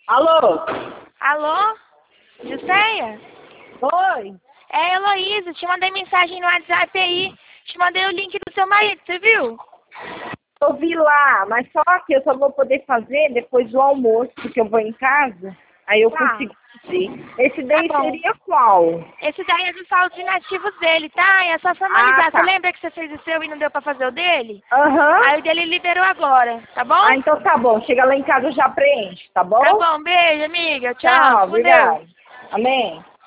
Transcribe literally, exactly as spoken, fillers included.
Alô? Alô? Jusceia? Oi? É Heloísa, te mandei mensagem no WhatsApp aí. Te mandei o link do seu marido, você viu? Eu vi lá, mas só que eu só vou poder fazer depois do almoço, porque eu vou em casa, aí eu Tá. consigo fazer. Esse Tá daí bom. seria qual? Esse daí é dos saldos inativos dele, tá? É só Ah, formalizar. Você tá. lembra que você fez o seu e não deu pra fazer o dele? Aham. Aí o dele liberou agora, tá bom? Ah, então tá bom. Chega lá em casa eu já preenche, tá bom? Tá bom, beijo, amiga. Tchau, Tchau, fica com Deus. obrigada. Amém.